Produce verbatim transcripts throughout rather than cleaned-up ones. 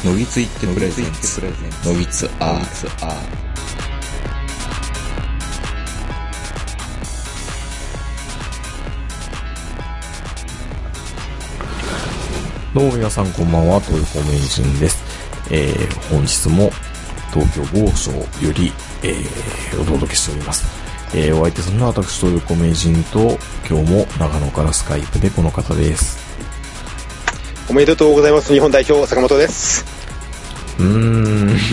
のぎついってプレゼンツのぎつアーどうも皆さんこんばんは、東横名人です。えー、本日も東京某所より、えー、お届けしております。えー、お相手するのは私東横名人と、今日も長野からスカイプでこの方です。 おめでとうございます。日本代表坂本です。 うーんう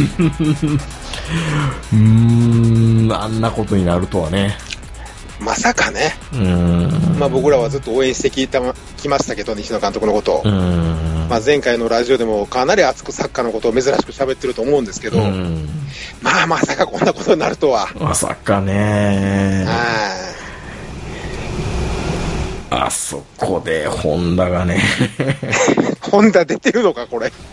ーんあんなことになるとはね。 まさかね。 うーんまあ僕らはずっと応援してきたきましたけど、西野監督のことを。 うーんまあ前回のラジオでもかなり熱くサッカーのことを珍しく喋ってると思うんですけど、 うーんまあまさかこんなことになるとは。 まさかね。 ああそこでホンダがねホンダ出てるのかこれ。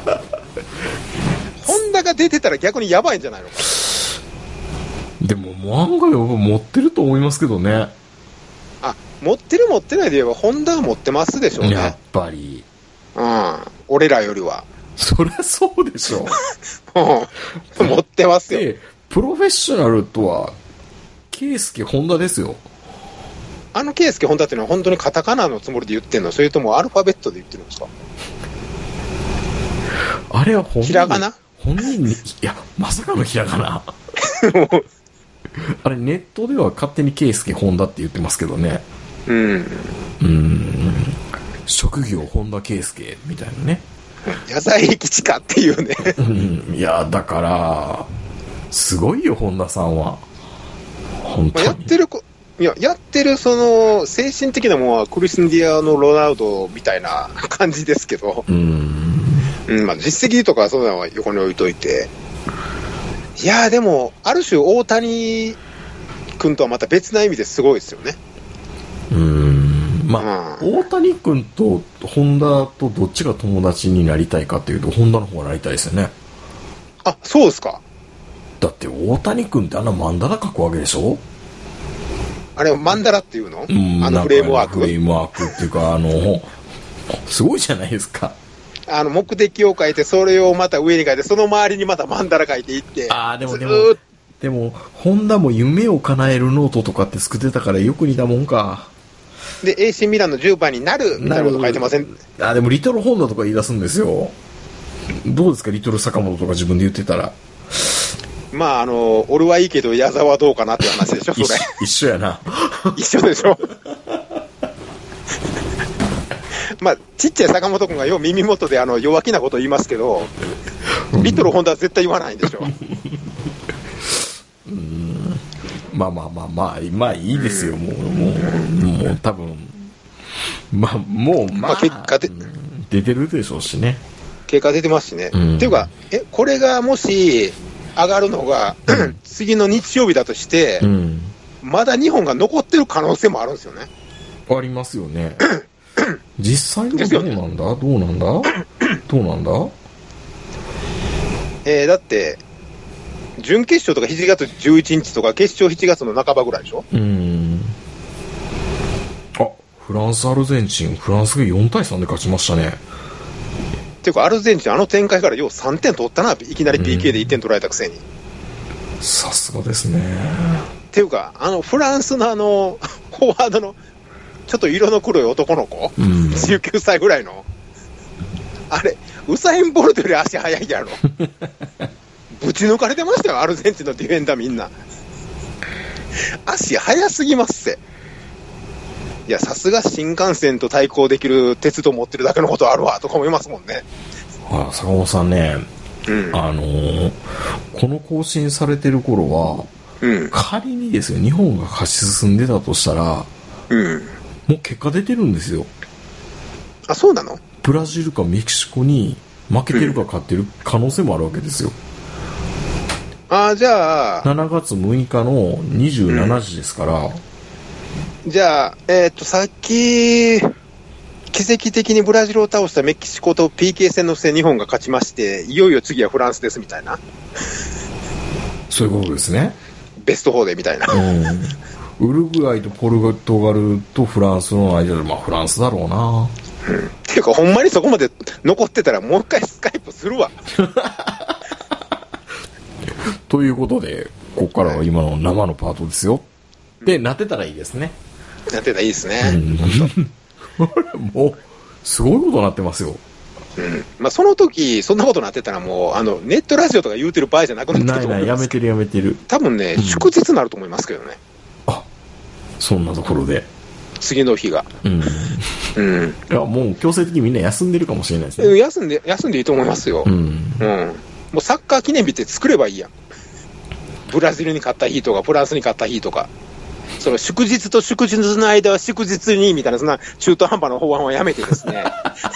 ホンダが出てたら逆にやばいんじゃないのか。 でも案外持ってると思いますけどね。 あ、持ってる持ってないで言えばホンダは持ってますでしょうね。 やっぱり。 うん。俺らよりは。 そりゃそうでしょ。 うん。持ってますよ。 で、プロフェッショナルとはケイスケホンダですよ。 あのケイスケホンダっていうのは本当にカタカナのつもりで言ってんの？それともアルファベットで言ってるんですか？ あれは本人ひらがな？ 本人に、いや、まさかのひらがな。あれネットでは勝手にケイスケホンダって言ってますけどね。 うん。 うーん。職業本田圭佑みたいなね。 野菜基地かっていうね。 うん。いやだからすごいよ本田さんは。本当に。 やってるこいややってるその精神的なものはクリスティアーノ・ロナウドみたいな感じですけど。 うーん。 うん、まあ実績とかそういうのは横に置いといて。いやでもある種大谷君とはまた別な意味ですごいですよね。 うーん。まあ、うん、大谷君と本田とどっちが友達になりたいかっていうと本田の方がなりたいですよね。 あ、そうですか。だって大谷君ってあんなマンダラ書くわけでしょ。 あれマンダラっていうの？ うん、 あのフレームワーク。 フレームワークっていうかあのすごいじゃないですか。 あの目的を書いてそれをまた上に書いてその周りにまたマンダラ書いていって。 ああでもでもでも本田も夢を叶えるノートとかって作ってたからよく似たもんか。 で エーシー ミランのじゅうばんになるみたいなこと書いてません？ あでもリトルホンダとか言い出すんですよ。どうですかリトル坂本とか自分で言ってたら。 まああの俺はいいけど矢沢はどうかなって話でしょそれ。 一緒やな。 一緒でしょ。まあちっちゃい坂本君がよう耳元であの弱気なこと言いますけど、リトルホンダは絶対言わないんでしょ。 うーんまあまあまあまあまあいいですよ、うん、もうもうもう多分まあもうまあ、 まあ、結果で、 うん、出てるでしょうしね。 結果出てますしね、うん、っていうかえこれがもし上がるのが、うん、次の日曜日だとして、うん、まだ日本が残ってる可能性もあるんですよね。 ありますよね。実際はどうなんだ、ね、どうなんだどうなんだえー、だって準決勝とかしちがつじゅういちにちとか決勝しちがつの半ばぐらいでしょ。 うーんあフランスアルゼンチンフランスがよんたいさんで勝ちましたね。 っていうかアルゼンチンあの展開からようさんてん取ったな。いきなり ピーケー でいってん取られたくせに。 さすがですね。 っていうかあのフランスのあのフォワードのちょっと色の黒い男の子、うん、じゅうきゅうさいぐらいのあれウサイン・ボルトより足速いやろ。ぶち抜かれてましたよアルゼンチンのディフェンダーみんな。足速すぎますって。いやさすが新幹線と対抗できる鉄道持ってるだけのことあるわとか思いますもんね。 あ坂本さんね、うん、あのー、この更新されてる頃は、うん、仮にですよ日本が勝ち進んでたとしたら、うん、もう結果出てるんですよ。 あそうなの？ ブラジルかメキシコに負けてるか勝ってる可能性もあるわけですよ。 あじゃあしちがつむいかのにじゅうしちじですから、 うん、じゃあえー、っとさっき奇跡的にブラジルを倒したメキシコと ピーケー 戦の末日本が勝ちましていよいよ次はフランスですみたいなそういうことですね。 ベストよんでみたいな、 うん、ウルグアイとポルトガルとフランスの間でまあフランスだろうな、 うん、っていうかほんまにそこまで残ってたらもう一回スカイププするわ。 ということで、ここからは今の生のパートですよ。で、なってたらいいですね。 なってたらいいですね。 うん、もう、すごいことになってますよ。 うん。まあ、その時、そんなことになってたらもう、あの、ネットラジオとか言うてる場合じゃなくなってると思います。 ないない、やめてるやめてる。 多分ね、うん、祝日になると思いますけどね。 あ、そんなところで。 次の日が。うん。 うん。いや、もう強制的にみんな休んでるかもしれないですね。 休んで、休んでいいと思いますよ。うん。うん。もうサッカー記念日って作ればいいやん。ブラジルに勝った日とか、フランスに勝った日とか。その祝日と祝日の間は祝日にみたいな、そんな中途半端な法案はやめてですね。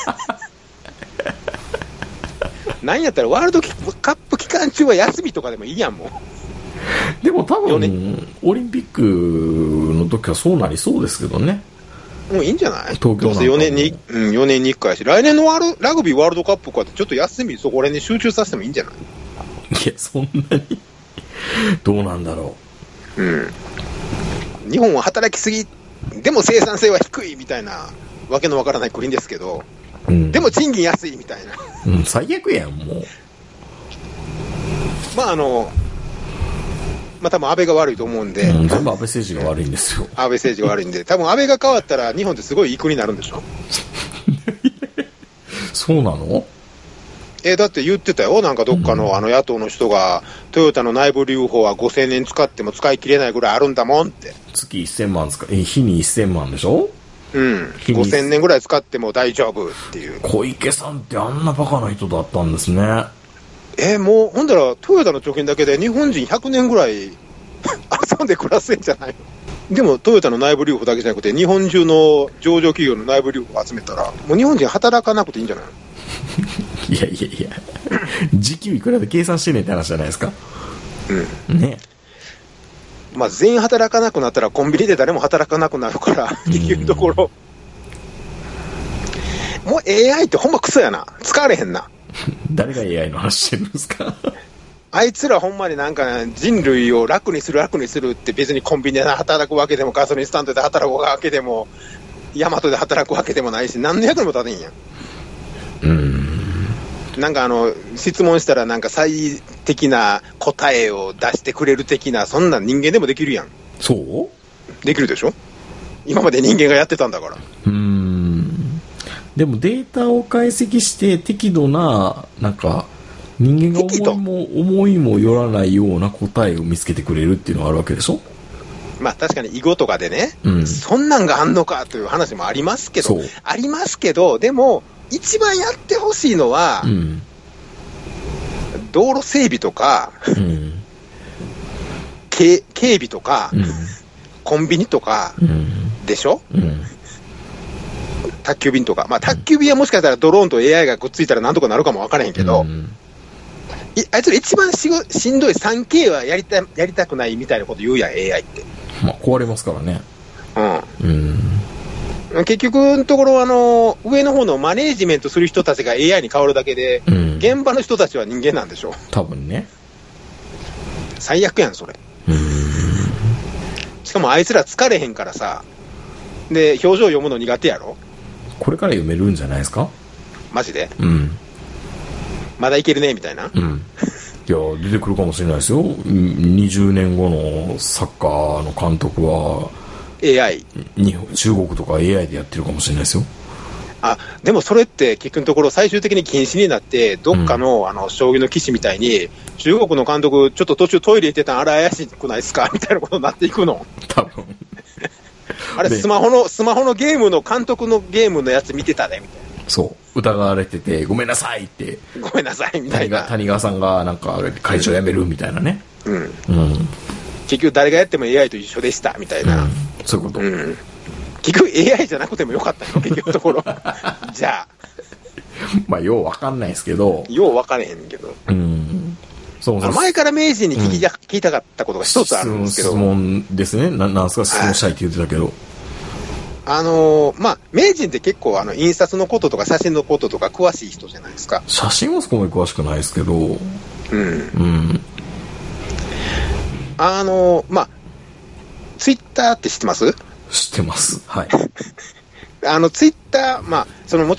なんやったらワールドカップ期間中は休みとかでもいいやん、もう。 でも多分、オリンピックの時はそうなりそうですけどね。 もういいんじゃない？ 東京なんかもよねんに、うん、よねんにいっかいやし、来年のワールラグビーワールドカップとかってちょっと休みそこら辺に集中させてもいいんじゃない？ いや、そんなにどうなんだろう。うん。日本は働きすぎ、でも生産性は低いみたいなわけのわからない国ですけど、うん、でも賃金安いみたいな。 うん、最悪やん、もう。 まああの、まあ多分安倍が悪いと思うんで、 うん、全部安倍政治が悪いんですよ。 安倍政治が悪いんで、多分安倍が変わったら日本ってすごいいい国になるんでしょ。 そうなの？ えー、だって言ってたよ、なんかどっかの、うん、あの野党の人が、トヨタの内部留保はごせんねん使っても使い切れないぐらいあるんだもんって。 月せんまん使え、日にせんまんでしょ？ うん、ごせんねんぐらい使っても大丈夫っていう。 小池さんってあんなバカな人だったんですね。 えー、もうほんだらトヨタの貯金だけで日本人ひゃくねんぐらい遊んで暮らせんじゃないの？でもトヨタの内部留保だけじゃなくて日本中の上場企業の内部留保を集めたらもう日本人働かなくていいんじゃないの？ いやいやいや時給いくらで計算してねえって話じゃないですか。うんね。 まあ全員働かなくなったらコンビニで誰も働かなくなるからっていうところ。もう エーアイ ってほんまクソやな。使われへんな。 誰が エーアイ の話してるんですか？ あいつらほんまになんか人類を楽にする楽にするって別にコンビニで働くわけでもガソリンスタンドで働くわけでもヤマトで働くわけでもないし何の役にも立てんやん。うーん。なんかあの質問したらなんか最適な答えを出してくれる的なそんな人間でもできるやん。 そうできるでしょ。今まで人間がやってたんだから。 うーん。でもデータを解析して適度ななんか人間が思いも思いもよらないような答えを見つけてくれるっていうのがあるわけでしょ。 まあ確かに囲碁とかでね、うん、そんなんがあんのかという話もありますけど、ありますけど、でも一番やってほしいのは、うん、道路整備とか、うん、警, 警備とか、うん、コンビニとか、うん、でしょ、うん、宅急便とか、まあ宅急便はもしかしたらドローンと エーアイ がくっついたらなんとかなるかもわからへんけど、うん、あいつら一番 し, しんどい スリーケー はやり た, やりたくないみたいなこと言うやん エーアイ って。 まあ壊れますからね。うん。 うん、結局のところあの上の方のマネージメントする人たちが エーアイ に変わるだけで、うん、現場の人たちは人間なんでしょ。 多分ね。 最悪やんそれ。うん。しかもあいつら疲れへんからさ。で表情読むの苦手やろ。 これから読めるんじゃないですか。 マジで。 うん。 まだいけるねみたいな。うん。 いや出てくるかもしれないですよ。にじゅうねんごのサッカーの監督はエーアイ日本中国とか エーアイ でやってるかもしれないですよ。 あでもそれって結局のところ最終的に禁止になってどっか の,、うん、あの将棋の棋士みたいに中国の監督ちょっと途中トイレ行ってたんあれ怪しくないですかみたいなことになっていくの。 多分あれスマホのスマホのゲームの監督のゲームのやつ見てたねみたいな。 そう疑われててごめんなさいってごめんなさいみたいな。 谷川さんがなんか会長辞めるみたいなね。うん、うん、 結局誰がやっても エーアイ と一緒でしたみたいな、うん、 そういうこと、うん、 結局 エーアイ じゃなくてもよかったよ結局のところじゃあまあよう分かんないですけどよう分かれへんけど、うん、そうそう前から名人に聞き、うん、聞いたかったことが一つあるんですけど質問ですね。ななんすか質問したいって言ってたけど、 あのー、まあ名人って結構あの印刷のこととか写真のこととか詳しい人じゃないですか。 写真はそこまで詳しくないですけど、うん、うん、 あのー、まあツイッターって知ってます？ 知ってます。はい。 あのツイッター、まあそのもちろん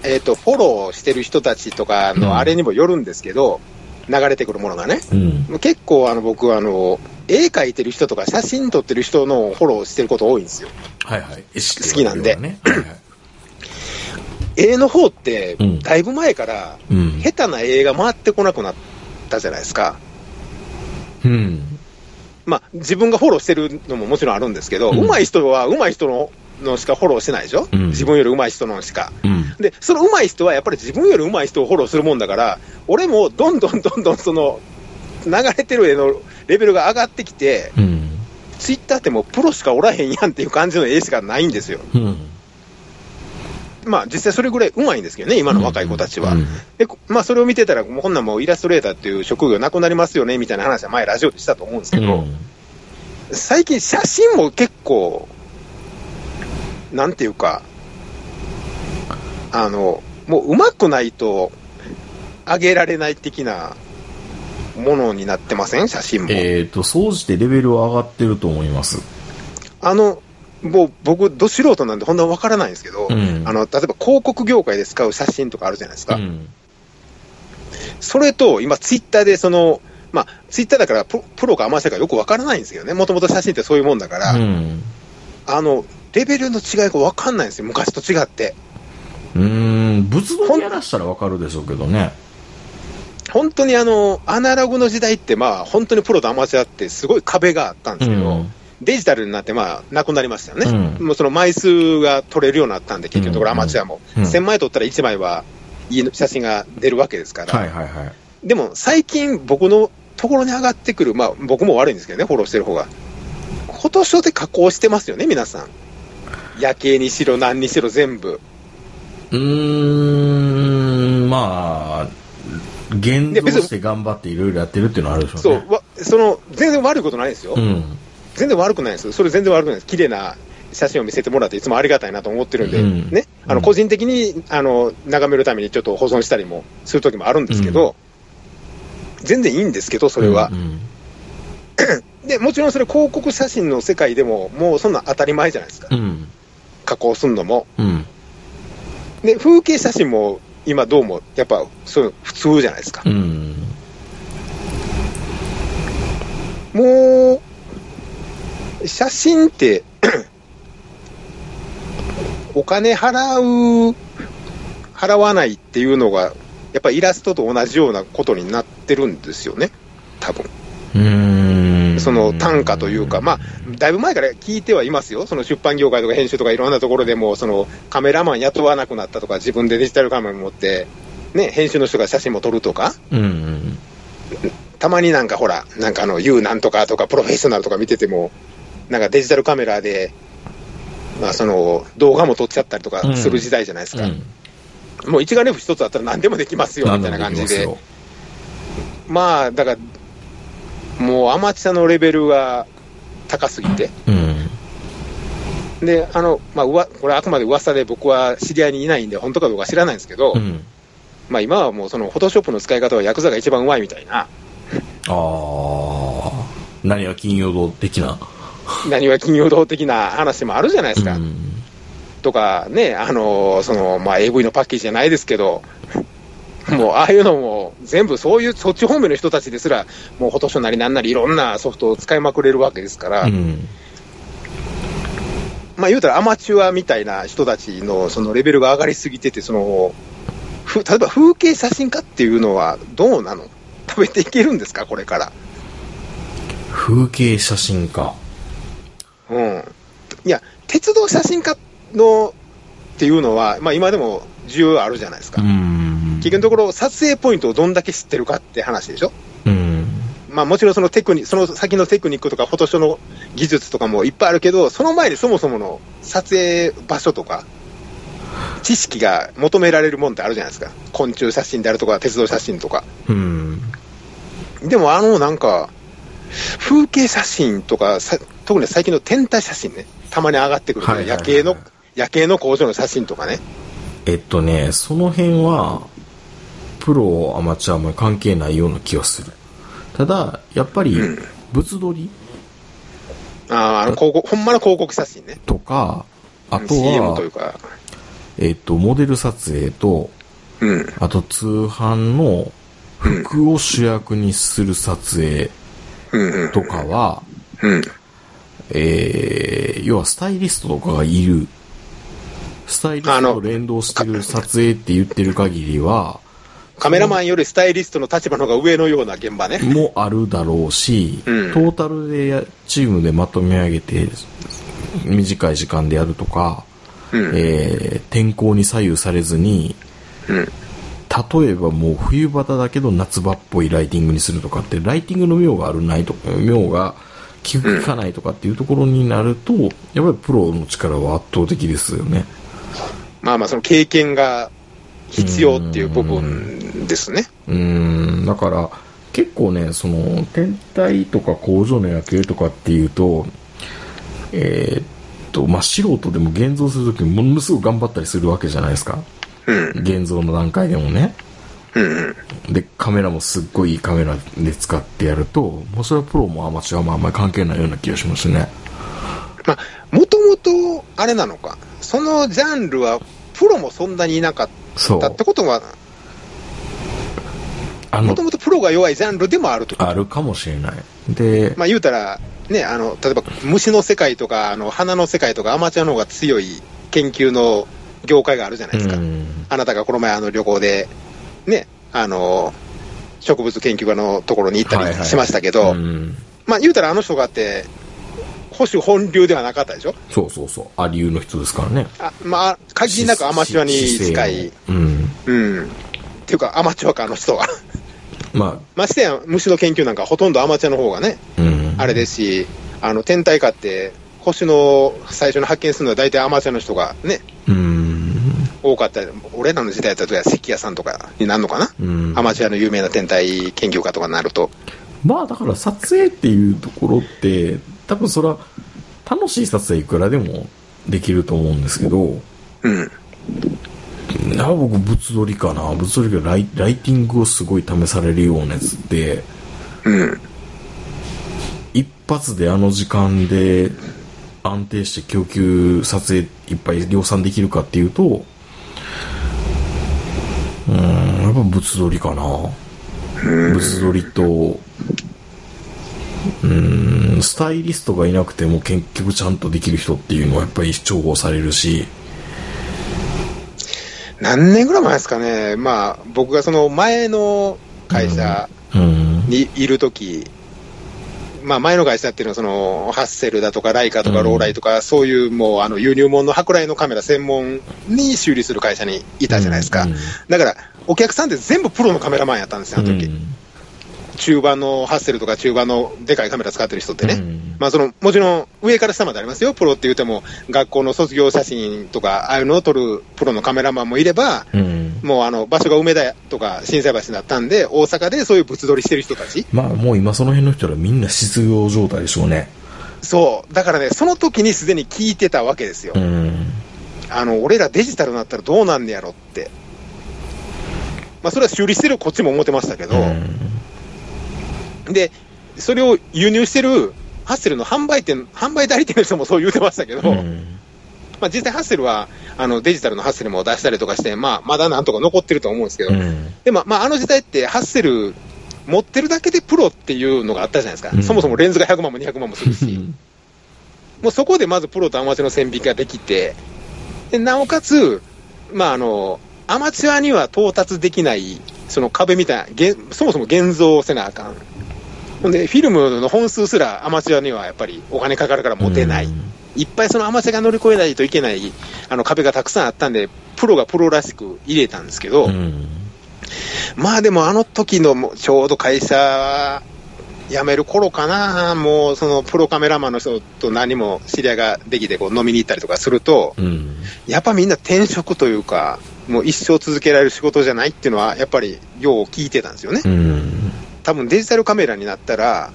えっと、フォローしてる人たちとかのあれにもよるんですけど、うん、流れてくるものがね。うん、結構、あの、僕、あの、絵描いてる人とか写真撮ってる人のフォローしてること多いんですよ。 はいはい。 好きなんで。はいはい、絵の方って、だいぶ前から、下手な絵が回ってこなくなったじゃないですか。うん。まあ、自分がフォローしてるのももちろんあるんですけど、うん、上手い人は上手い人の、のしかフォローしてないでしょ、うん、自分より上手い人のしか、うん、で、その上手い人はやっぱり自分より上手い人をフォローするもんだから、俺もどんどんどんどんその流れてる絵のレベルが上がってきて、うん、ツイッターってもうプロしかおらへんやんっていう感じの絵しかないんですよ、うん、まあ実際それぐらい上手いんですけどね、今の若い子たちは、うんうん、でまあ、それを見てたらもうこんなんもうイラストレーターっていう職業なくなりますよねみたいな話は前ラジオでしたと思うんですけど、うん、最近写真も結構なんていうか、あの、もう上手くないと上げられない的なものになってません？写真も。 えっと、総じてレベルは上がってると思います。 あの、もう僕、ど素人なんで本当は分からないんですけど、うん、あの、例えば広告業界で使う写真とかあるじゃないですか。うん、それと、今ツイッターでその、まあ、ツイッターだからプロ、プロかアマチュアかよく分からないんですけどね、もともと写真ってそういうもんだから、うん、あの、レベルの違いが分かんないんですよ、昔と違って。 うーん、物撮りやらしたら分かるでしょうけどね。 本当にあの、アナログの時代って、まあ、本当にプロとアマチュアってすごい壁があったんですけど、うん、デジタルになって、まあ、なくなりましたよね。うん、もうその枚数が取れるようになったんで、結局のところアマチュアも。うん、せんまい撮ったらいちまいはいい写真が出るわけですから。はいはいはい。でも、最近僕のところに上がってくる、まあ、僕も悪いんですけどね、フォローしてる方が。フォトショーで加工してますよね、皆さん。夜景にしろ何にしろ全部。 うーん、まあ現像して頑張っていろいろやってるっていうのはあるでしょうね。 そうわその全然悪いことないですよ、うん、全然悪くないです。それ全然悪くないです。綺麗な写真を見せてもらっていつもありがたいなと思ってるんで、うん、ね、あの個人的にあの眺めるためにちょっと保存したりもする時もあるんですけど、うん、全然いいんですけどそれは、うんうん、でもちろんそれ広告写真の世界でももうそんな当たり前じゃないですか、うん、加工するのも、うん、で風景写真も今どうもやっぱそういう普通じゃないですか、うん、もう写真ってお金払う払わないっていうのがやっぱイラストと同じようなことになってるんですよね多分。うーん、その単価というか、まあだいぶ前から聞いてはいますよ。その出版業界とか編集とかいろんなところでもそのカメラマン雇わなくなったとか、自分でデジタルカメラ持ってね編集の人が写真も撮るとか、うんうん、たまになんかほらなんかあの U なんとかとかプロフェッショナルとか見ててもなんかデジタルカメラでまあその動画も撮っちゃったりとかする時代じゃないですか。うんうん、もう一眼レフ一つあったら何でもできますよみたいな感じで、まあだからもうアマチュアのレベルが高すぎて、うん、であの、まあ、うわこれあくまで噂で僕は知り合いにいないんで本当かどうか知らないんですけど、うん、まあ、今はもうそのフォトショップの使い方はヤクザが一番うまいみたいな。ああ、何は金曜道的な何は金曜道的な話もあるじゃないですか、うん、とかね、あのその、まあ、エーブイ のパッケージじゃないですけどもうああいうのも全部そういうそっち方面の人たちですらもうフォトショーなりなんなりいろんなソフトを使いまくれるわけですから、うん、まあ言うたらアマチュアみたいな人たちのそのレベルが上がりすぎてて、その例えば風景写真家っていうのはどうなの？食べていけるんですかこれから？ 風景写真家、 うん、いや鉄道写真家のっていうのは、まあ、今でも需要あるじゃないですか。うん、結局のところ撮影ポイントをどんだけ知ってるかって話でしょ。うん、まあ、もちろんそのテクニその先のテクニックとかフォトショーの技術とかもいっぱいあるけど、その前にそもそもの撮影場所とか知識が求められるもんってあるじゃないですか。昆虫写真であるとか鉄道写真とか、うん、でもあのなんか風景写真とかさ特に最近の天体写真ねたまに上がってくる、ね、はいはいはい、夜景の夜景の工場の写真とかね。 えっとねその辺はプロアマチュアも関係ないような気がする。ただやっぱり物撮り、うん、 ああの広告ほんまの広告写真ねとか、あとは、 シーエム というか、 ええっと、モデル撮影と、 うん、 あと通販の服を主役にする撮影とかは、 うんうん、 えー、要はスタイリストとかがいる。スタイリストと連動してる撮影って言ってる限りは、 カメラマンよりスタイリストの立場の方が上のような現場ね。 もあるだろうし、うん、トータルでチームでまとめ上げて、短い時間でやるとか、うん、えー、天候に左右されずに、うん、例えばもう冬場だけど夏場っぽいライティングにするとかって、ライティングの妙があるないとか、妙が効く効かないとかっていうところになると、やっぱりプロの力は圧倒的ですよね。 まあまあその経験が必要っていう部分ですね。 うーん、だから結構ね、その天体とか工場の夜景とかっていうと、えー、っとまあ素人でも現像するときにものすごく頑張ったりするわけじゃないですか。うん、現像の段階でもね。うんうん、でカメラもすっごいいいカメラで使ってやると、もうそれはプロもアマチュアもあんまり関係ないような気がしますね。 まあもともとあれなのか、そのジャンルはプロもそんなにいなかったってことは、もともとプロが弱いジャンルでもあるとあるかもしれない。で、 まあ言うたらね、あの例えば虫の世界とかあの花の世界とかアマチュアの方が強い研究の業界があるじゃないですか。あなたがこの前あの旅行でね、あの植物研究家のところに行ったりしましたけど、はいはい、まあ言うたらあの人があって保守本流ではなかったでしょ。 そうそうそう、アリューの人ですからね。 あ、まあ限りなくアマチュアに近い、うん、うん、っていうかアマチュアかあの人はまあましてや虫の研究なんかほとんどアマチュアの方がね、うん、あれですし、あの天体化って星の最初に発見するのは大体アマチュアの人がね、うん、多かった。俺らの時代だと関谷さんとかになるのかな、うん、アマチュアの有名な天体研究家とかになると、 まあだから撮影っていうところって多分それは楽しい撮影いくらでもできると思うんですけど、うん、な僕物撮りかな、物撮りがライ、ライティングをすごい試されるようなやつって、うん、一発であの時間で安定して供給撮影いっぱい量産できるかっていうと、うーん、やっぱ物撮りかな。物撮りと、うーん、スタイリストがいなくても結局ちゃんとできる人っていうのはやっぱり重宝されるし。 何年ぐらい前ですかね。まあ僕がその前の会社にいるとき、うんうん、まあ前の会社っていうのはそのハッセルだとかライカとかローライとか、うん、そういうもうあの輸入物の舶来のカメラ専門に修理する会社にいたじゃないですか。うんうん、だからお客さんって全部プロのカメラマンやったんですよ、あの時。うん、中盤のハッセルとか中盤のでかいカメラ使ってる人ってね、うん、まあそのもちろん上から下までありますよ。プロって言っても学校の卒業写真とかああいうのを撮るプロのカメラマンもいれば、うん、もうあの場所が梅田とか心斎橋だったんで大阪でそういう物撮りしてる人たち、 まあもう今その辺の人らみんな失業状態でしょうね。 そうだからね、その時にすでに聞いてたわけですよ、うん、あの俺らデジタルになったらどうなんねやろって。まあそれは修理してるこっちも思ってましたけど、うん、でそれを輸入してるハッセルの販売店、販売代理店の人もそう言うてましたけど、うん、まあ、実際ハッセルはあのデジタルのハッセルも出したりとかして、まあ、まだなんとか残ってると思うんですけど、うん、でも、まあ、あの時代ってハッセル持ってるだけでプロっていうのがあったじゃないですか、うん、そもそもレンズがひゃくまんもにひゃくまんもするしもうそこでまずプロとアマチュアの線引きができて、でなおかつ、まあ、あのアマチュアには到達できないその壁みたいな、そもそも現像せなあかん。ほんでフィルムの本数すらアマチュアにはやっぱりお金かかるから持てない、うん、いっぱいそのアマチュアが乗り越えないといけないあの壁がたくさんあったんで、プロがプロらしく入れたんですけど、うん、まあでもあの時のちょうど会社辞める頃かな、もうそのプロカメラマンの人と何も知り合いができてこう飲みに行ったりとかすると、うん、やっぱみんな転職というかもう一生続けられる仕事じゃないっていうのはやっぱりよう聞いてたんですよね、うん、多分デジタルカメラになったら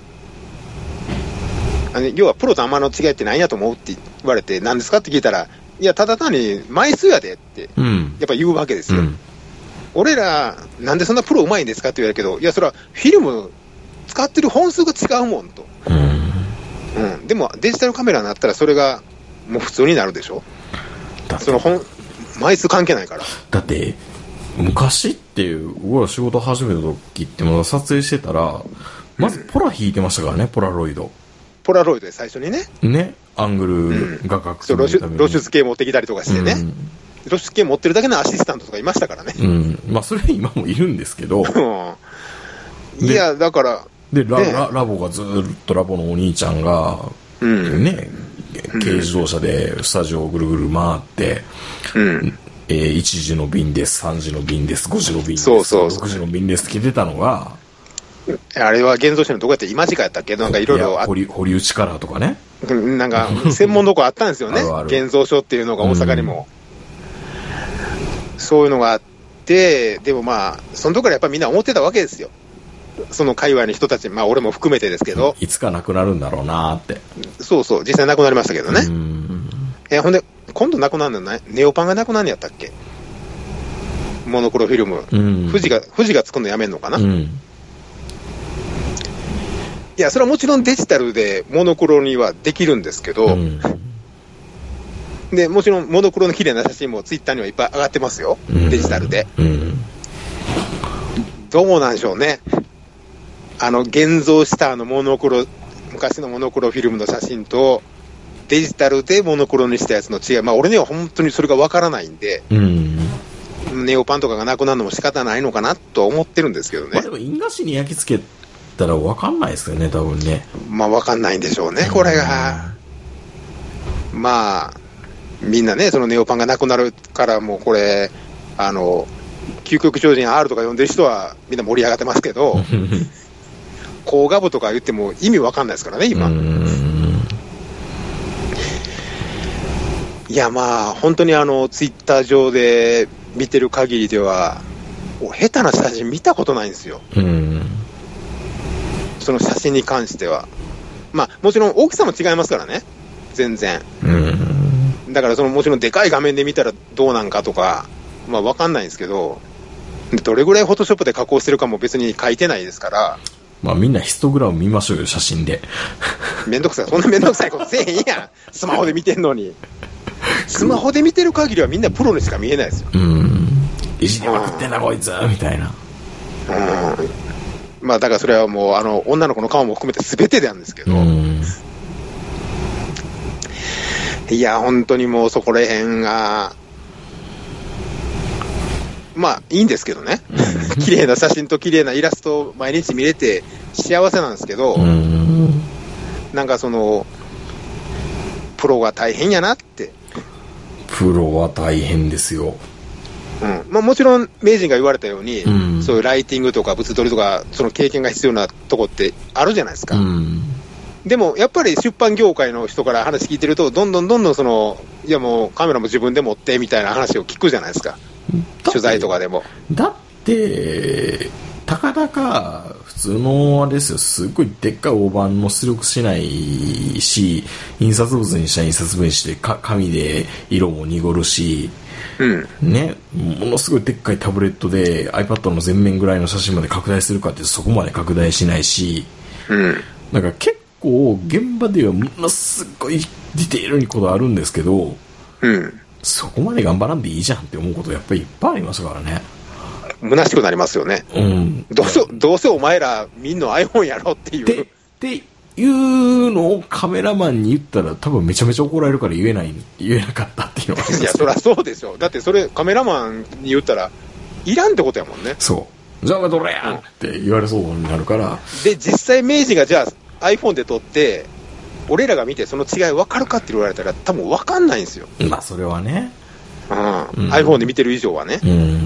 あの要はプロとアマの違いって何やと思うって言われて何ですかって聞いたら、いやただ単に枚数やでってやっぱ言うわけですよ、うん、俺らなんでそんなプロうまいんですかって言われるけど、いやそれはフィルム使ってる本数が違うもんと、うんうん、でもデジタルカメラになったらそれがもう普通になるでしょ。その本枚数関係ないから。 だって昔っていう僕ら仕事始めた時ってまだ撮影してたらまずポラ引いてましたからね、ポラロイドポラロイドで最初にねねアングル画角と露出、露出系持ってきたりとかしてね、うん、露出系持ってるだけのアシスタントとかいましたからね、 うん、まあそれ今もいるんですけどいやだからで ラ,、ね、ラ, ラボがずっとラボのお兄ちゃんが、うん、ね軽自動車でスタジオをぐるぐる回って、うんえー、いちじの便です、さんじの便です、ごじの便です、そうそうそうろくじの便ですって出たのがあれは現像してるのどこやって今時間やったっけなんかいろいろ保留地カラーとかねなんか専門どこあったんですよねあるある現像所っていうのが大阪にも、うん、そういうのがあってでもまあそのとこからやっぱりみんな思ってたわけですよその界隈の人たちまあ俺も含めてですけどいつかなくなるんだろうなってそうそう実際なくなりましたけどねうんえほんで今度なくなるのないネオパンがなくなるんやったっけモノクロフィルム、うん、富士が富士が作るのやめんのかな、うん、いやそれはもちろんデジタルでモノクロにはできるんですけど、うん、でもちろんモノクロの綺麗な写真もツイッターにはいっぱい上がってますよ、うん、デジタルで、うん、どうなんでしょうねあの現像したあのモノクロ昔のモノクロフィルムの写真とデジタルでモノクロにしたやつの違いまあ俺には本当にそれがわからないんで、うん、ネオパンとかがなくなるのも仕方ないのかなと思ってるんですけどね、まあ、 でも印画紙に焼き付けたらわかんないですよね多分ねまあわかんないんでしょうねこれが、うん、まあみんなねそのネオパンがなくなるからもうこれあの究極超人 R とか呼んでる人はみんな盛り上がってますけど高画部とか言っても意味わかんないですからね今うんいやまあ本当にあのツイッター上で見てる限りでは下手な写真見たことないんですようんその写真に関してはまあもちろん大きさも違いますからね全然うんだからそのもちろんでかい画面で見たらどうなんかとかまあ分かんないんですけどどれぐらいフォトショップで加工してるかも別に書いてないですからまあみんなヒストグラム見ましょうよ写真でめんどくさいそんなめんどくさいことせえへんやんスマホで見てんのにスマホで見てる限りはみんなプロにしか見えないですようんいじりまくってんなこいつみたいなうんまあだからそれはもうあの女の子の顔も含めて全てなんですけどうんいや本当にもうそこら辺がまあいいんですけどね綺麗な写真と綺麗なイラストを毎日見れて幸せなんですけどうんなんかそのプロが大変やなってプロは大変ですよ、 うんまあ、もちろん名人が言われたように、うん、そういうライティングとか物撮りとかその経験が必要なとこってあるじゃないですか、うん、でもやっぱり出版業界の人から話聞いてるとどんどんどんどんそのいやもうカメラも自分で持ってみたいな話を聞くじゃないですか取材とかでもだってたかだか普通のあれですよすっごいでっかい大判も出力しないし印刷物にしたら印刷物にしてか紙で色も濁るし、うんね、ものすごいでっかいタブレットで iPad の前面ぐらいの写真まで拡大するかってそこまで拡大しないし、うん、なんか結構現場ではものすごいディテールにこだわるんですけど、うん、そこまで頑張らんでいいじゃんって思うことやっぱりいっぱいありますからね虚しくなりますよね、うん、どうせどうせお前らみんな iPhone やろっていうでっていうのをカメラマンに言ったら多分めちゃめちゃ怒られるから言えない言えなかったっていうのがあります。 いやそりゃそうでしょだってそれカメラマンに言ったらいらんってことやもんねそうじゃあお前どれやんって言われそうになるからで実際明治がじゃあ iPhone で撮って俺らが見てその違い分かるかって言われたら多分分かんないんですよまあそれはね、 うんうん、iPhone で見てる以上はねうん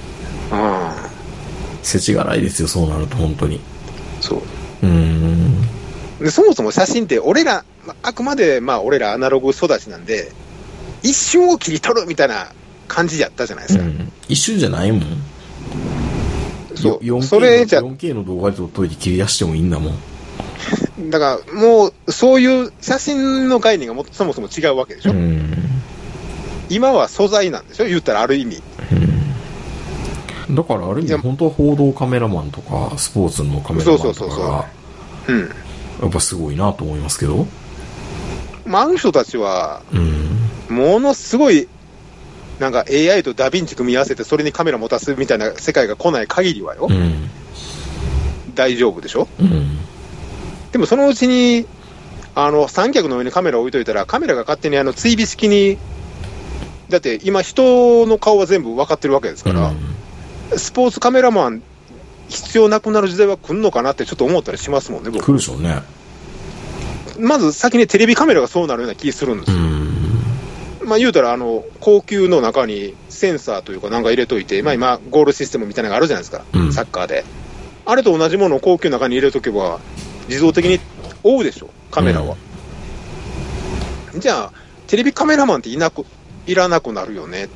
世知辛いですよそうなると本当にそううんでそもそも写真って俺らあくまでまあ俺らアナログ育ちなんで一瞬を切り取るみたいな感じやったじゃないですか、うん、 一瞬じゃないもんそうよんケーそれじゃよんケー の動画で撮っといて切り出してもいいんだもんだからもうそういう写真の概念がもそもそも違うわけでしょ、うん、今は素材なんでしょ言ったらある意味、うんだからある意味本当は報道カメラマンとかスポーツのカメラマンとかがそうそうそうそう、うん、 やっぱすごいなと思いますけど、 まあ、あの人たちは、うん、ものすごいなんか エーアイ とダヴィンチ組み合わせてそれにカメラ持たすみたいな世界が来ない限りはよ、うん、大丈夫でしょ、うん、でもそのうちにあの三脚の上にカメラ置いといたらカメラが勝手にあの追尾式に、だって今人の顔は全部分かってるわけですから、うん、スポーツカメラマン必要なくなる時代は来るのかなってちょっと思ったりしますもんね。僕来るでしょうね。 まず先にテレビカメラがそうなるような気するんですよ。まあ言うたらあの高級の中にセンサーというかなんか入れといて、まあ今ゴールシステムみたいなのがあるじゃないですか、うん、サッカーであれと同じものを高級の中に入れとけば自動的に追うでしょカメラは、うん、じゃあテレビカメラマンっていなくいらなくなるよね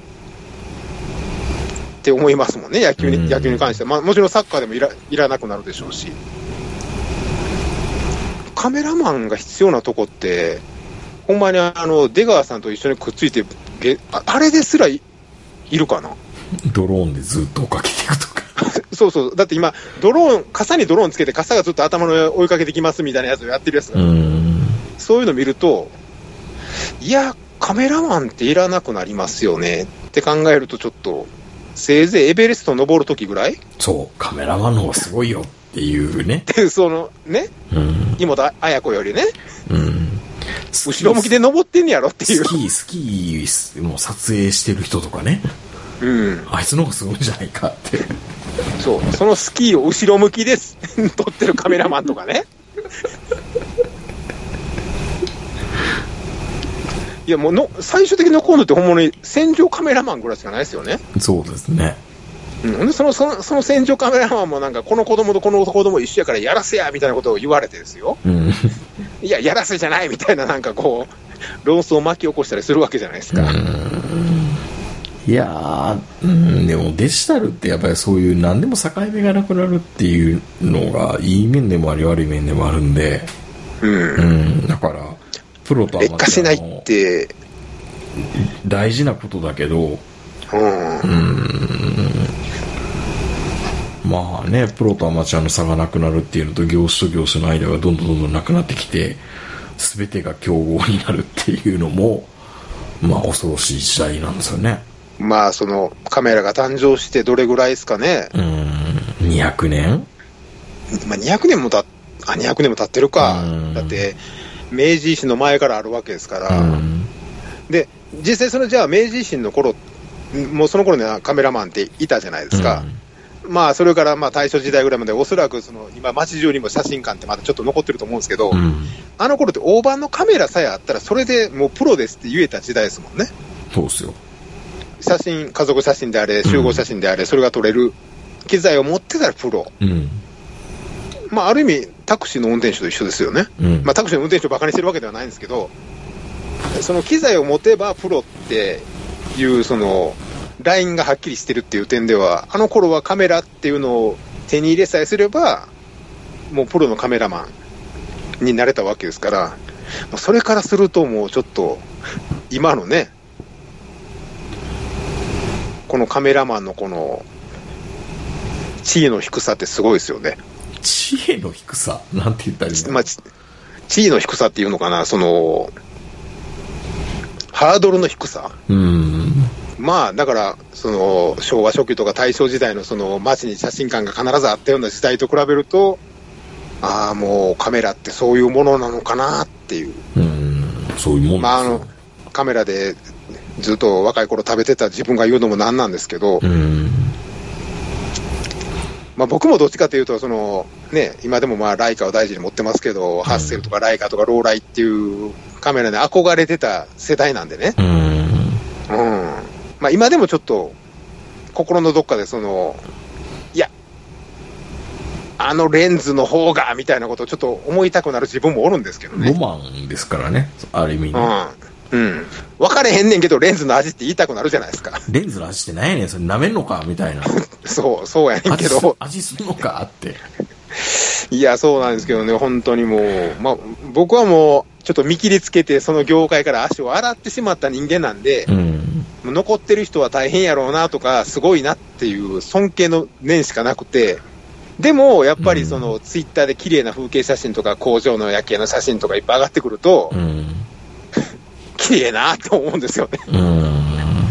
って思いますもんね。野球に、うん、野球に関しては、まあ、もちろんサッカーでもい ら, いらなくなるでしょうし、カメラマンが必要なとこってほんまにあの出川さんと一緒にくっついて あ, あれですら い, いるかな。 ドローンでずっと追っかけていくとかそうそう、だって今ドローン傘にドローンつけて傘がずっと頭の上追いかけてきますみたいなやつをやってるやつが、うん、そういうの見るといやカメラマンっていらなくなりますよねって考えるとちょっとせいぜいエベレスト登るときぐらい、 そうカメラマンの方がすごいよっていうねでそのね、うん、妹綾子よりね、うん、後ろ向きで登ってんねやろっていうスキースキーもう撮影してる人とかね、うん、あいつの方がすごいんじゃないかってそうそのスキーを後ろ向きで撮ってるカメラマンとかねいやもうの最終的に残るのって本物に戦場カメラマンぐらいしかないですよね。 そうですね、 うん、でそのそのその戦場カメラマンもなんかこの子供とこの子供一緒やからやらせやみたいなことを言われてですよ、うん、いややらせじゃないみたいななんかこう論争を巻き起こしたりするわけじゃないですか。うんいやー、うん、でもデジタルってやっぱりそういう何でも境目がなくなるっていうのがいい面でもあり悪い面でもあるんで、うんうん、だからプロとアマチュアの劣化しないって大事なことだけど、うん、うんまあねプロとアマチュアの差がなくなるっていうのと業種と業種の間がどんどんどんどんなくなってきて全てが競合になるっていうのもまあ恐ろしい時代なんですよね。 まあそのカメラが誕生してどれぐらいですかね。うーんにひゃくねん、 まあ、にひゃくねんもたあにひゃくねんも経ってるか。だって明治維新の前からあるわけですから。で実際そのじゃあ明治維新の頃もうその頃にはカメラマンっていたじゃないですか。まあそれからまあ大正時代ぐらいまでおそらくその今街中にも写真館ってまだちょっと残ってると思うんですけど、うん、あの頃って大判のカメラさえあったらそれでもうプロですって言えた時代ですもんね。 そうですよ。 写真家族写真であれ集合写真であれ、うん、それが撮れる機材を持ってたらプロ、うん、まあある意味タクシーの運転手と一緒ですよね、うんまあ、タクシーの運転手をバカにしてるわけではないんですけどその機材を持てばプロっていうそのラインがはっきりしてるっていう点ではあの頃はカメラっていうのを手に入れさえすればもうプロのカメラマンになれたわけですからそれからするともうちょっと今のねこのカメラマンのこの地位の低さってすごいですよね。 地位の低さなんて言ったらいいの、まあ、 地位の低さっていうのかなそのハードルの低さうんまあだからその昭和初期とか大正時代のその街に写真館が必ずあったような時代と比べるとああもうカメラってそういうものなのかなっていううんそういうもんですよ、 まあ、あのカメラでずっと若い頃食べてた自分が言うのもなんなんですけどうんまあ僕もどっちかというとそのね今でもまあライカを大事に持ってますけど、うん、ハッセルとかライカとかローライっていうカメラに憧れてた世代なんでねうん、うんまあ、今でもちょっと心のどっかでそのいやあのレンズの方がみたいなことをちょっと思いたくなる自分もおるんですけどね。 ロマンですからねある意味ね、 うんうん、分かれへんねんけどレンズの味って言いたくなるじゃないですか。 レンズの味って何やねんそれ舐めんのかみたいなそうそうやねんけど味するのかっていやそうなんですけどね本当にもう、まあ、僕はもうちょっと見切りつけてその業界から足を洗ってしまった人間なんで、うん、残ってる人は大変やろうなとかすごいなっていう尊敬の念しかなくてでもやっぱりその、うん、ツイッターで綺麗な風景写真とか工場の夜景の写真とかいっぱい上がってくると、うん、綺麗なって思うんですよね。うん、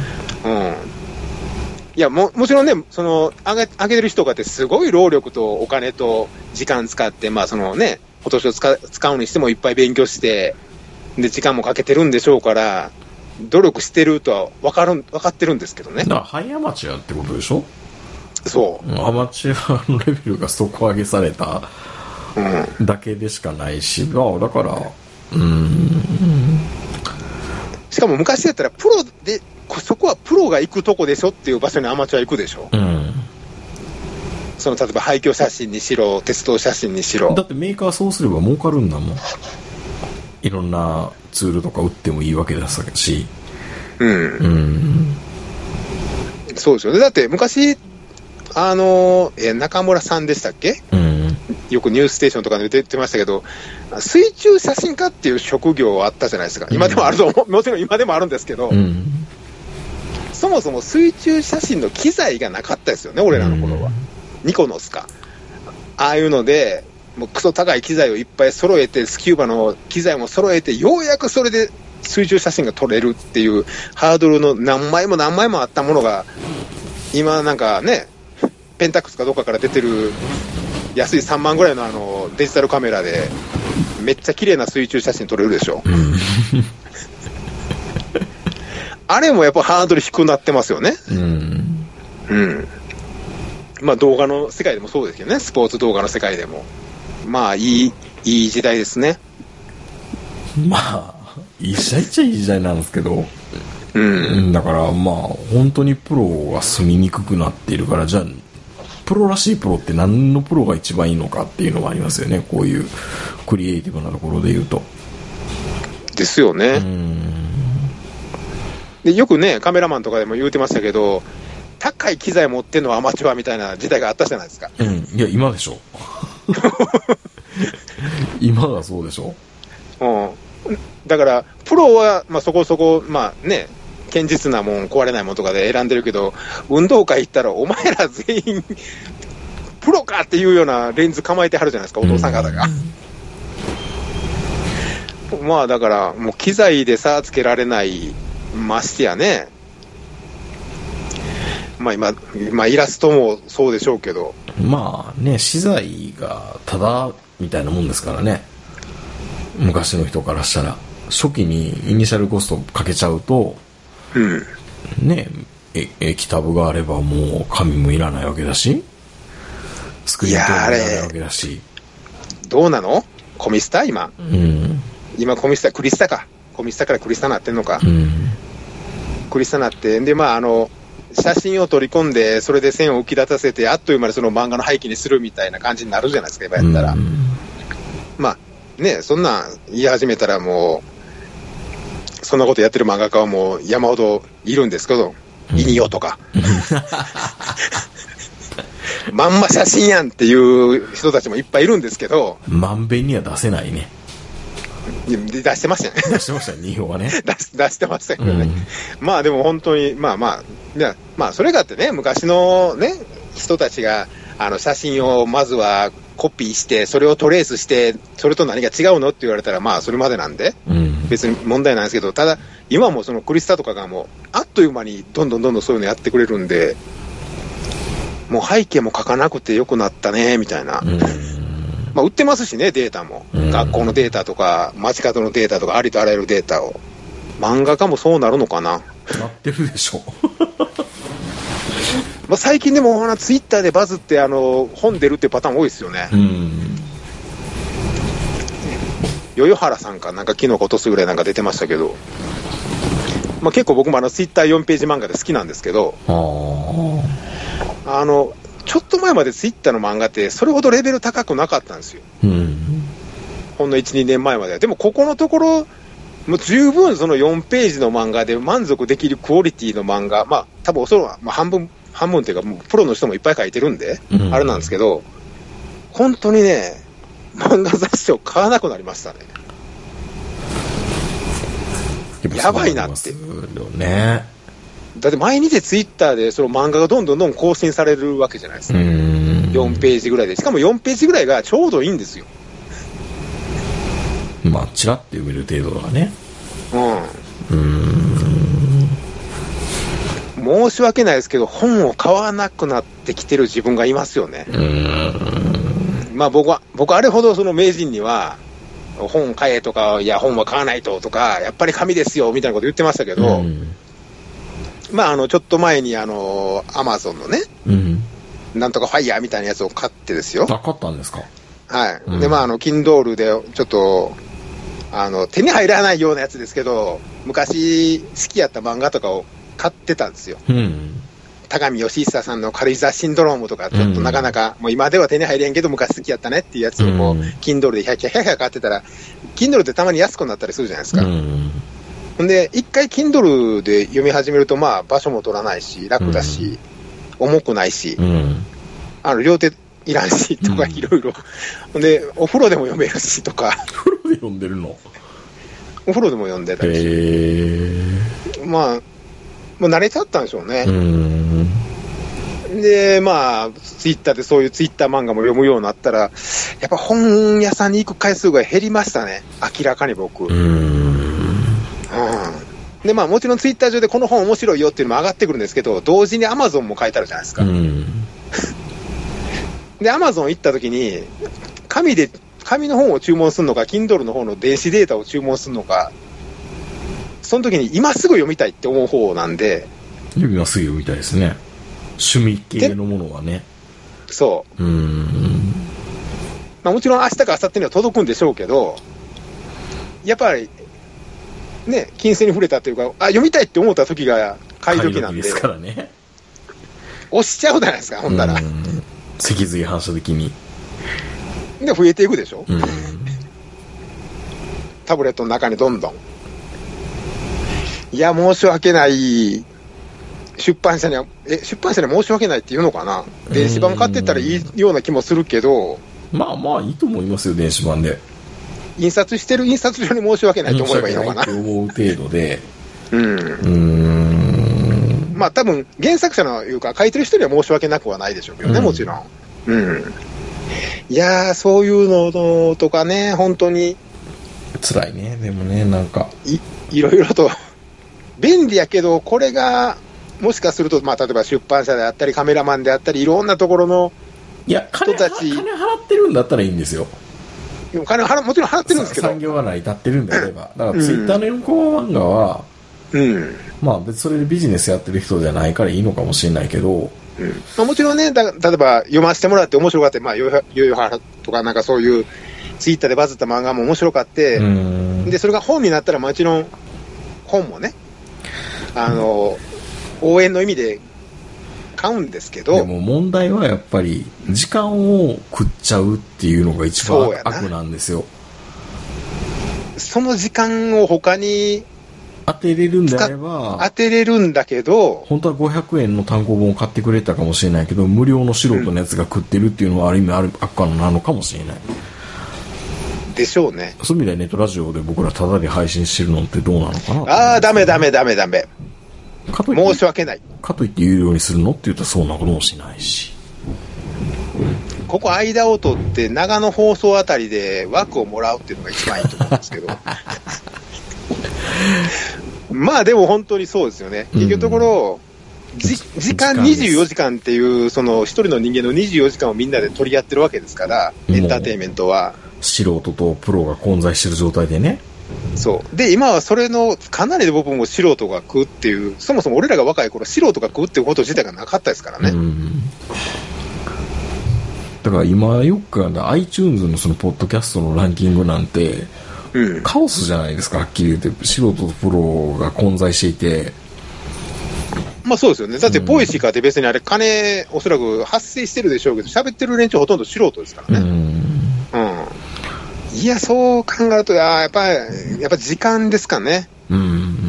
うん。いや、も、もちろんね、その、上げ、上げてる人がってすごい労力とお金と時間使って、まあそのね、今年を使う、使うにしてもいっぱい勉強して、で、時間もかけてるんでしょうから、努力してるとは分かる、分かってるんですけどね。 だから、ハイアマチュアってことでしょ？ そう。 アマチュアのレベルが底上げされただけでしかないし、うん、あだから、うーん。 しかも昔だったら、プロで、そこはプロが行くとこでしょっていう場所にアマチュア行くでしょ。うん。その例えば廃墟写真にしろ、鉄道写真にしろ。 だってメーカーそうすれば儲かるんだもん。いろんなツールとか売ってもいいわけだし。 うん。うん。そうですよね。だって昔、あの、え、中村さんでしたっけ？うん。よくニュースステーションとかで出てましたけど、水中写真家っていう職業あったじゃないですか。今でもあると思う。もちろん今でもあるんですけど、うん、そもそも水中写真の機材がなかったですよね、俺らの頃は。うん、ニコノスか。ああいうので、もうクソ高い機材をいっぱい揃えて、スキューバの機材も揃えて、ようやくそれで水中写真が撮れるっていうハードルの何枚も何枚もあったものが、今なんかね、ペンタックスかどっかから出てる安いさんまんぐらいのあのデジタルカメラでめっちゃ綺麗な水中写真撮れるでしょ。うん、あれもやっぱハードル低くなってますよね。うん。うん。まあ動画の世界でもそうですけどね、スポーツ動画の世界でも。まあいい、いい時代ですね。 まあ、いい時代っちゃいい時代なんですけど。 うん。 だからまあ、本当にプロが住みにくくなっているから、じゃあ、プロらしいプロって何のプロが一番いいのかっていうのもありますよね。こういうクリエイティブなところで言うと。 ですよね。うんでよくね、カメラマンとかでも言うてましたけど、高い機材持ってんのはアマチュアみたいな時代があったじゃないですか。 うん。いや、今でしょ。今がそうでしょ。 うん。だから、プロは、まあそこそこ、まあね、堅実なもん、壊れないもんとかで選んでるけど、運動会行ったら、お前ら全員、プロかっていうようなレンズ構えてはるじゃないですか、お父さん方が。うん、まあだから、もう機材で差つけられない、ましてやね、まあ今、まあイラストもそうでしょうけど。 まあね、資材がただみたいなもんですからね。昔の人からしたら。初期にイニシャルコストかけちゃうと、 うん、 ねえ、液タブがあればもう紙もいらないわけだし、スクリーントもいらないわけだし。 どうなの？コミスタ今、 うん、 今コミスタ、クリスタか。コミスタからクリスタなってんのか。 うん、 クリスタなって、で、まああの、写真を取り込んで、それで線を浮き立たせて、あっという間にその漫画の背景にするみたいな感じになるじゃないですか、今やったら。うん、まあ、ね、そんなん言い始めたらもう、そんなことやってる漫画家はもう山ほどいるんですけど、イニオとか。まんま写真やんっていう人たちもいっぱいいるんですけど。 まんべんには出せないね。 出してましたよね。 出してましたよ、ニオはね。 出し、出してましたよね。うん、まあでも本当に、まあまあ、いやまあそれがあってね、昔のね、人たちが、あの写真をまずはコピーして、それをトレースして、それと何が違うのって言われたら、まあそれまでなんで、うん、別に問題ないんですけど、ただ、今もそのクリスタとかがもう、あっという間にどんどんどんどんそういうのやってくれるんで、もう背景も書かなくてよくなったね、みたいな。うんまあ、売ってますしね、データも。学校のデータとか、街角のデータとか、ありとあらゆるデータを。漫画家もそうなるのかな。 なってるでしょ。 まあ最近でもツイッターでバズってあの本出るっていうパターン多いですよね。うん。よよはらさんかなんか昨日今年ぐらいなんか出てましたけど、まあ、結構僕もあのツイッターよんページ漫画で好きなんですけど、あのちょっと前までツイッターの漫画ってそれほどレベル高くなかったんですよ。うん。ほんのいち、にねんまえまでは。でもここのところもう十分そのよんページの漫画で満足できるクオリティの漫画、まあ多分それはまあ半分半分というかもうプロの人もいっぱい書いてるんで、うん、あれなんですけど、本当にね漫画雑誌を買わなくなりましたね。やばいなって。 ね、 だって毎日ツイッターでその漫画がどんどんどん更新されるわけじゃないですか。うんよんページぐらいで、しかもよんページぐらいがちょうどいいんですよ。 まあチラって読める程度だね。 うん。うーん。 申し訳ないですけど、本を買わなくなってきてる自分がいますよね。 うーん。 まあ僕は、僕あれほどその名人には、本買えとか、いや、本は買わないととか、やっぱり紙ですよみたいなこと言ってましたけど、うん、まあ、あの、ちょっと前に、あの、アマゾンのね、うん、なんとかファイヤーみたいなやつを買ってですよ。 あ、買ったんですか。 はい。うん、で、まあ、あの、Kindle で、ちょっと、あの、手に入らないようなやつですけど、昔好きやった漫画とかを買ってたんですよ。うん、高見義久さんの軽井沢シンドロームとか、ちょっとなかなか、うん、もう今では手に入れんけど、昔好きやったねっていうやつをこう、うん、Kindle でひゃきゃひゃきゃ買ってたら、Kindle ってたまに安くなったりするじゃないですか。うん、ほんで、一回 Kindle で読み始めると、まあ、場所も取らないし、楽だし、うん、重くないし、うん、あの、両手いらんし、とかいろいろ。ほんで、お風呂でも読めるし、とか。 お風呂で読んでるの？ お風呂でも読んでたりし。 へー。 まあ、もう慣れちゃったんでしょうね。うんで、まあ、ツイッターでそういうツイッター漫画も読むようになったら、やっぱ本屋さんに行く回数が減りましたね。明らかに僕。うん。うん。で、まあもちろんツイッター上でこの本面白いよっていうのも上がってくるんですけど、同時に Amazon も書いてあるじゃないですか。うん。で、Amazon 行った時に、紙で、紙の本を注文するのか、Kindle の方の電子データを注文するのか、その時に今すぐ読みたいって思う方なんで。 今すぐ読みたいですね。趣味系のものはね。 そう。うーん。まあもちろん明日か明後日には届くんでしょうけど、やっぱり、ね、金銭に触れたというか、あ、読みたいって思った時が買い時なんで。 買い時ですからね。 押しちゃうじゃないですか、ほんなら。 脊髄反射的に。 で、増えていくでしょ。うん、タブレットの中にどんどん。いや、申し訳ない。出版社には、え、出版社には申し訳ないって言うのかな。電子版買ってったらいいような気もするけど。 まあまあいいと思いますよ、電子版で。 印刷してる印刷所に申し訳ないと思えばいいのかな。 申し訳ないと思う程度で。 うん。うーん。まあ多分、原作者のいうか、書いてる人には申し訳なくはないでしょうけどね、うん、もちろん。うん。いやー、そういうのとかね、本当に。 辛いね、でもね、なんか。 い、いろいろと。便利やけど、これが、もしかすると、まあ、例えば出版社であったり、カメラマンであったり、いろんなところの人たち。 いや、金、金払ってるんだったらいいんですよ。 お金払、もちろん払ってるんですけど。 産業が成り立ってるんであれば。だから、ツイッターの横漫画は、うん。まあ、別にそれでビジネスやってる人じゃないからいいのかもしれないけど、 うんまあ、もちろんね、だ例えば読ませてもらって面白かった、まあ、よいはらとか、なんかそういう、ツイッターでバズった漫画も面白かって、で、それが本になったらもちろん、本もね、あの、うん、応援の意味で買うんですけど。 でも問題はやっぱり、時間を食っちゃうっていうのが一番悪なんですよ。 その時間を他に、 当てれるんであれば当てれるんだけど本当はごひゃくえんの単行本を買ってくれたかもしれないけど無料の素人のやつが食ってるっていうのはある意味ある悪化なのかもしれないでしょうね。 そういう意味ではネットラジオで僕らタダで配信してるのってどうなのかな。 ああダメダメダメダメかと申し訳ないかといって有料にするのって言ったらそんなこともしないし、 ここ間を取って長野放送あたりで枠をもらうっていうのが一番いいと思うんですけどまあでも本当にそうですよね。結局のところ、うん、じ時間にじゅうよじかんっていうその一人の人間のにじゅうよじかんをみんなで取り合ってるわけですから、エンターテインメントは素人とプロが混在してる状態でね。 そうで今はそれのかなりの部分を素人が食うっていう、そもそも俺らが若い頃素人が食うっていうこと自体がなかったですからね。うん、 だから今よくあの iTunes のそのポッドキャストのランキングなんてうん、カオスじゃないですか、はっきり言って。素人とプロが混在していて。 まあそうですよね。だってボイシーかって別にあれ金おそらく発生してるでしょうけど、喋ってる連中ほとんど素人ですからね。うん。うん、いや、そう考えると、やっぱり、やっぱ時間ですかね。うん。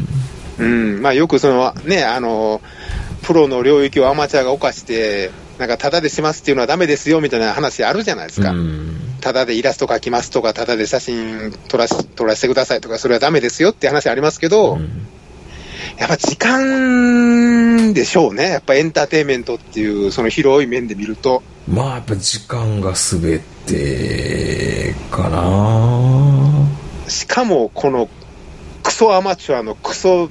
うん。まあよくそのね、あの、プロの領域をアマチュアが犯して、なんかタダでしますっていうのはダメですよみたいな話あるじゃないですか。うん、タダでイラスト描きますとか、タダで写真撮らし、撮らせてくださいとか、それはダメですよって話ありますけど、うん、やっぱ時間でしょうね。やっぱエンターテインメントっていうその広い面で見ると。 まあやっぱ時間が全てかな。 しかもこのクソアマチュアのクソ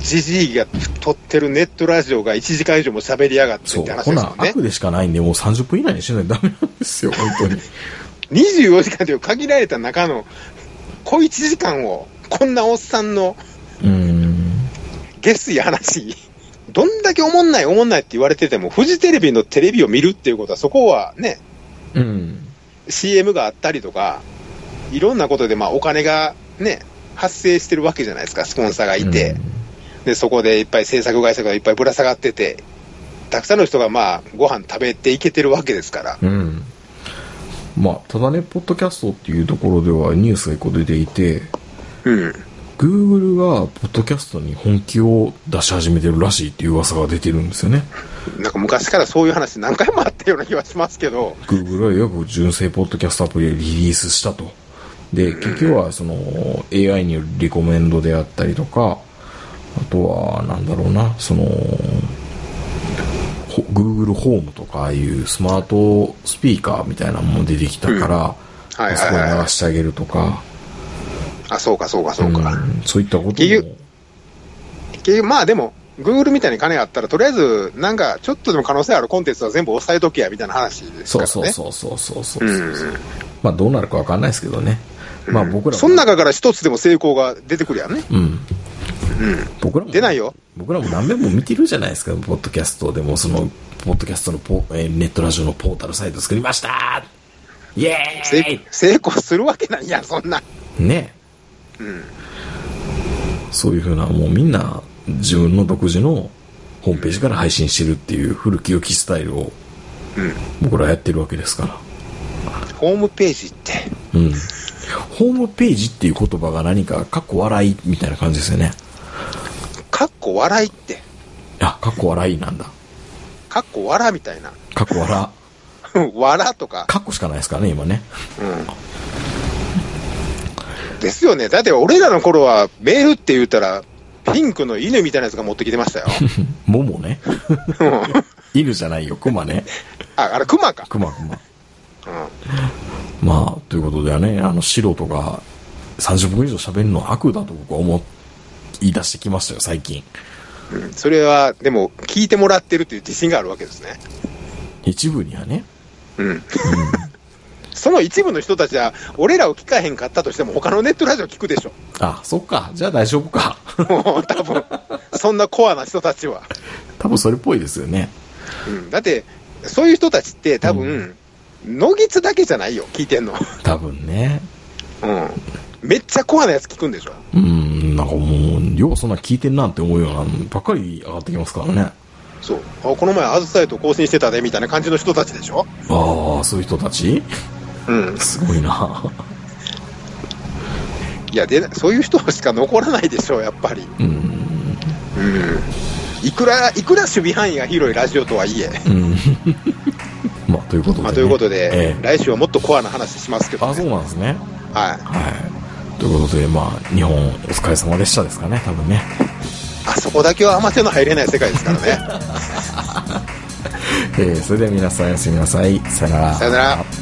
ジジイが撮ってるネットラジオがいちじかん以上も喋りやがってって話ですよね。 こんな悪でしかないんで、もうさんじゅっぷん以内にしないとダメなんですよ、本当に。 にじゅうよじかんという限られた中の小いちじかんを、こんなおっさんの、 うーん。 下水話、どんだけおもんないおもんないって言われてても、フジテレビのテレビを見るっていうことは、そこはね、 うん。 シーエム があったりとか、いろんなことでまあお金がね、発生してるわけじゃないですか、スポンサーがいて。うん、で、そこでいっぱい制作会社がいっぱいぶら下がってて、たくさんの人がまあ、ご飯食べていけてるわけですから。 うん。まあ、ただね、ポッドキャストっていうところではニュースがいっこ出ていて、 うん。 Google がポッドキャストに本気を出し始めてるらしいっていう噂が出てるんですよね。 なんか昔からそういう話何回もあったような気はしますけど。 Google はよく純正ポッドキャストアプリでリリースしたと。で、結局はその エーアイ によるリコメンドであったりとか、あとはなんだろうな、その、Google ホームとかああいうスマートスピーカーみたいなのも出てきたから、うん、はいはいはい、そこに流してあげるとか、 あ、そうかそうかそうか、うん、 そういったことも結局、結局まあでも Google みたいに金あったらとりあえずなんかちょっとでも可能性あるコンテンツは全部押さえとけやみたいな話ですからね。 そうそうそうそうそうそう、うん、まあどうなるか分かんないですけどね、 まあ僕ら、うん、その中から一つでも成功が出てくるやんね。 うん、うん、僕らも出ないよ。 僕らも何遍も見てるじゃないですか。ポッドキャストでもそのポッドキャストのポ、えー、ネットラジオのポータルサイト作りましたイエーイ。 成功するわけないやんそんなね。うん、そういうふうなもうみんな自分の独自のホームページから配信してるっていう古き良きスタイルを僕らやってるわけですから、 うん、ホームページって、 うん、ホームページっていう言葉が何かかっこ笑いみたいな感じですよね。 かっこ笑いってあ、かっこ笑いなんだ。 かっこ笑みたいな。 かっこ笑笑とかかっこしかないですからね今ね。 うんですよね。だって俺らの頃はメールって言ったらピンクの犬みたいなやつが持ってきてましたよ。 モモね。犬じゃないよ、クマね。 あ、あれクマか。 クマクマ。うん、まあということではね、あの素人がさんじゅっぷん以上喋るのは悪だと僕は思い出してきましたよ最近。 うん、それはでも聞いてもらってるという自信があるわけですね。 一部にはね。うん。うんその一部の人たちは俺らを聞かへんかったとしても他のネットラジオ聞くでしょ。 あ、そっか。じゃあ大丈夫か。 もう多分そんなコアな人たちは多分それっぽいですよね。 うん、だってそういう人たちって多分野木津だけじゃないよ聞いてんの。 多分ね。 うん。めっちゃコアなやつ聞くんでしょ。 うん。なんかもうようそんな聞いてんなって思うようなばっかり上がってきますからね。 そう。あ、この前あずさえと更新してたでみたいな感じの人たちでしょ。 ああ、そういう人たち。うん、すごいな。 いやでそういう人しか残らないでしょやっぱり。うん、うん、いくらいくら守備範囲が広いラジオとはいえ。うん、 まあということで、ね、 まあ、ということで、えー、来週はもっとコアな話しますけど、ね。 あ、そうなんですね。 はい、 はい。ということでまあ日本お疲れ様でしたですかね多分ね。 あそこだけはアマチュアの入れない世界ですからね。 えー、それでは皆さんおやすみなさい。さよなら。 さよなら。